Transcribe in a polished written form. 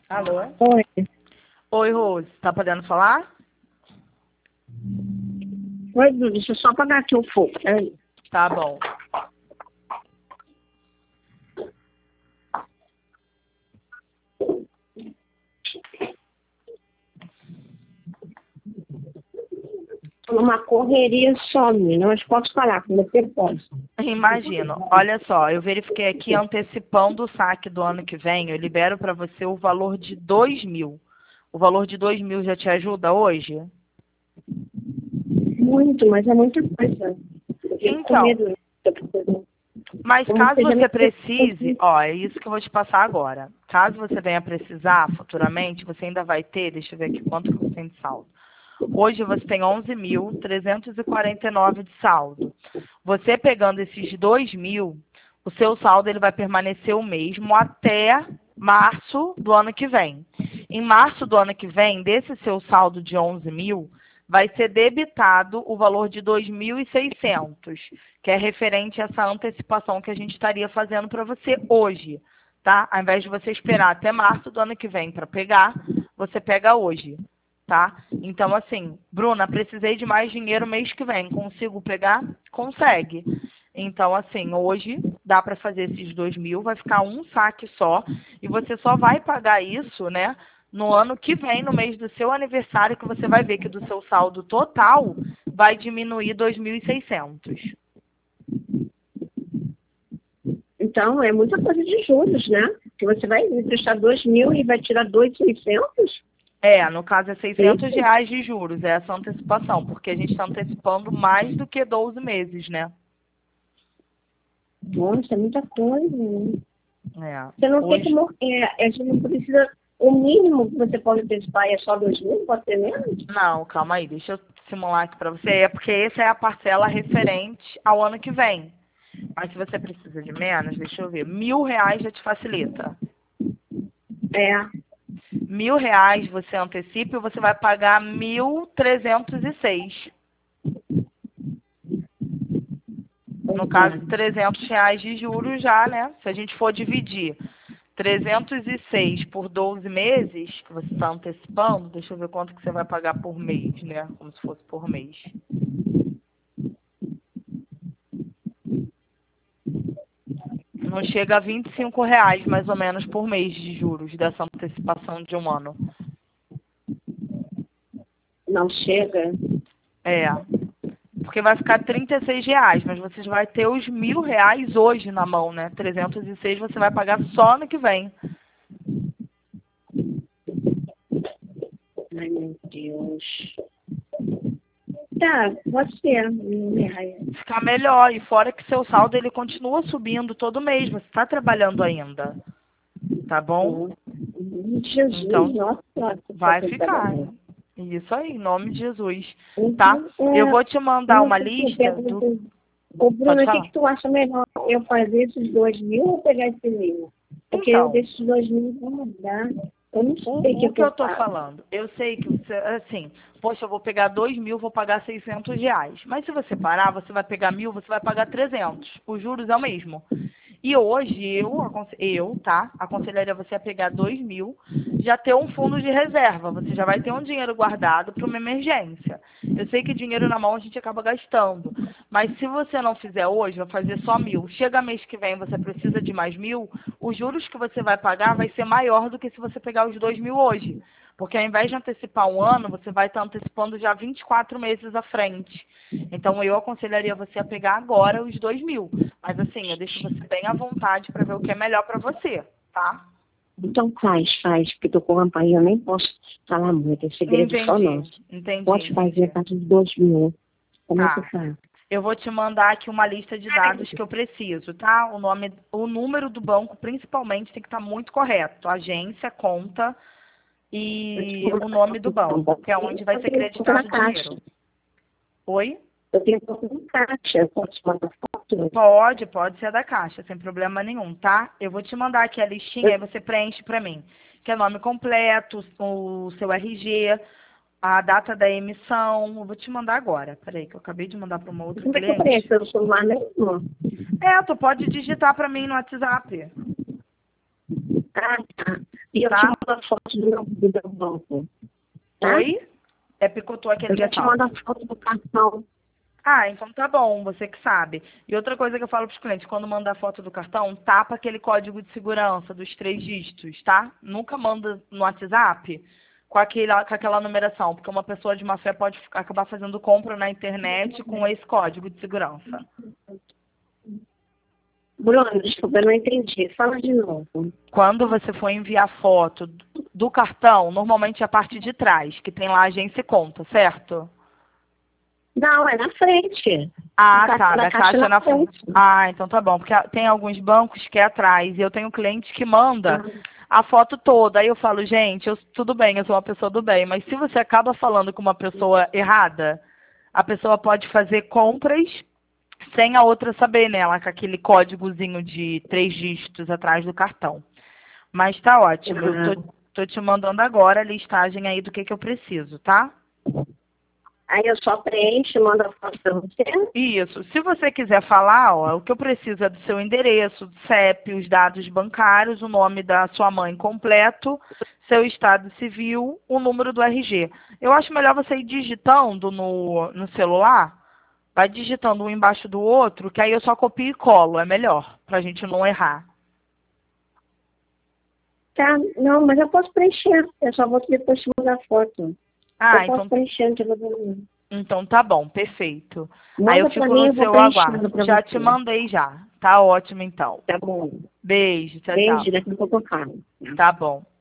Alô? Oi. Oi, Rose. Tá podendo falar? Oi, Dudu, deixa eu só apagar aqui o fogo. Peraí. Tá bom. Tô numa correria só, menina, mas posso falar com você? Posso. Imagino. Olha só, eu verifiquei aqui antecipando o saque do ano que vem, eu libero para você o valor de 2.000. O valor de 2.000 já te ajuda hoje? Muito, mas é muita coisa. Eu fico com Então, medo. mas Como caso você já você me precise, ó, é isso que eu vou te passar agora. Caso você venha precisar futuramente, você ainda vai ter, deixa eu ver aqui quanto que você tem de saldo. Hoje você tem 11.349 de saldo. Você pegando esses 2.000, o seu saldo ele vai permanecer o mesmo até março do ano que vem. Em março do ano que vem, desse seu saldo de 11.000, vai ser debitado o valor de 2.600, que é referente a essa antecipação que a gente estaria fazendo para você hoje, tá? Ao invés de você esperar até março do ano que vem para pegar, você pega hoje, tá? Então, assim, Bruna, precisei de mais dinheiro mês que vem. Consigo pegar? Consegue. Então, assim, hoje dá para fazer esses 2.000, vai ficar um saque só, e você só vai pagar isso, né, no ano que vem, no mês do seu aniversário, que você vai ver que do seu saldo total vai diminuir 2.600. Então, é muita coisa de juros, né? Que você vai emprestar 2.000 e vai tirar 2.600? É, no caso é Sim. R$ 600 de juros, é essa antecipação, porque a gente está antecipando mais do que 12 meses, né? Nossa, é muita coisa. Né? É. Você não tem Hoje, como... a gente não precisa... O mínimo que você pode antecipar é só 2.000? Pode ser menos? não, calma aí, deixa eu simular aqui para você. É porque essa é a parcela referente ao ano que vem. Mas se você precisa de menos, deixa eu ver. R$ 1.000 já te facilita. É. R$ 1.000 você antecipa e você vai pagar 1.306. No caso, R$ 300 de juros já, né? Se a gente for dividir 306 por 12 meses, que você está antecipando, deixa eu ver quanto que você vai pagar por mês, né? Como se fosse por mês. Não chega a R$ 25 mais ou menos por mês de juros dessa antecipação de um ano. Não chega? É, porque vai ficar R$ 36, mas você já vai ter os R$ 1.000 hoje na mão, né? 306 você vai pagar só no que vem. Ai, meu Deus. Tá, pode ser. Ficar melhor. E fora que seu saldo ele continua subindo todo mês. Você está trabalhando ainda. Tá bom? Jesus, Então, nossa, vai ficar. Isso aí, em nome de Jesus. Uhum, Tá? Eu vou te mandar uma lista do. Ô, Bruna, Pode o que, falar. que tu acha melhor? Eu fazer esses 2.000 ou pegar esse 1.000? Porque eu Então, desses 2.000 vou mudar. Eu não sei o o que que eu eu tô faço. falando? Eu sei que você, assim, poxa, eu vou pegar 2.000, vou pagar R$ 600. Mas se você parar, você vai pegar 1.000, você vai pagar 300. Os juros é o mesmo. E hoje tá, aconselharia você a pegar 2.000, já ter um fundo de reserva. Você já vai ter um dinheiro guardado para uma emergência. Eu sei que dinheiro na mão a gente acaba gastando, mas se você não fizer hoje, vai fazer só 1.000. Chega mês que vem, você precisa de mais 1.000, os juros que você vai pagar vai ser maior do que se você pegar os 2.000 hoje. Porque ao invés de antecipar um ano, você vai estar antecipando já 24 meses à frente. Então eu aconselharia você a pegar agora os 2.000. Mas assim, eu deixo você bem à vontade para ver o que é melhor para você, tá? Então faz, porque tô com a campainha, eu nem posso falar muito, é segredo só Entendi, nosso. Pode fazer entendi. a partir de 2.000. Como é que Tá. faz? Eu vou te mandar aqui uma lista de dados que eu preciso, tá? O número do banco, principalmente, tem que estar muito correto. Agência, conta e o nome do banco, que é onde vai ser Eu tenho na creditado o caixa. dinheiro. Oi? Eu tenho conta na caixa, eu posso mandar foto? Pode ser da Caixa, sem problema nenhum, tá? Eu vou te mandar aqui a listinha, aí você preenche pra mim. Que é nome completo, o seu RG, a data da emissão. Eu vou te mandar agora. Peraí, que eu acabei de mandar para uma outra Como é que eu cliente. preencho pelo celular mesmo? Tu pode digitar pra mim no WhatsApp. Ah, tá. E eu tá? te mando a foto do meu banco. Tá? Oi? Picotou aqui a Eu já te ligação. mando a foto do cartão. Ah, então tá bom, você que sabe. E outra coisa que eu falo para os clientes, quando manda a foto do cartão, tapa aquele código de segurança dos 3 dígitos, tá? Nunca manda no WhatsApp com aquela numeração, porque uma pessoa de má fé pode acabar fazendo compra na internet com esse código de segurança. Bruno, desculpa, eu não entendi. Fala de novo. Quando você for enviar foto do cartão, normalmente é a parte de trás, que tem lá agência e conta, certo? Não, é na frente. Ah, A tá, da da caixa caixa na na frente. frente. Ah, então tá bom, porque tem alguns bancos que é atrás, e eu tenho cliente que manda a foto toda. Aí eu falo, gente, tudo bem, eu sou uma pessoa do bem, mas se você acaba falando com uma pessoa errada, a pessoa pode fazer compras sem a outra saber, né? Ela com aquele códigozinho de 3 dígitos atrás do cartão. Mas tá ótimo, eu tô te mandando agora a listagem aí do que eu preciso, tá? Aí eu só preencho, mando a foto pra você. Isso. Se você quiser falar, ó, o que eu preciso é do seu endereço, do CEP, os dados bancários, o nome da sua mãe completo, seu estado civil, o número do RG. Eu acho melhor você ir digitando no celular, vai digitando um embaixo do outro, que aí eu só copio e colo, é melhor, pra gente não errar. Tá, não, mas eu posso preencher. Eu só vou depois te mandar a foto. Ah, Eu posso preencher, não tem problema nenhum. então tá bom, perfeito. Aí eu Manda pra fico mim, no eu vou seu aguardo. preenchendo pra Já você. te mandei já. Tá ótimo então. Tá bom. Beijo, tchau, tchau. Beijo, daqui a pouco eu falo. Tá bom.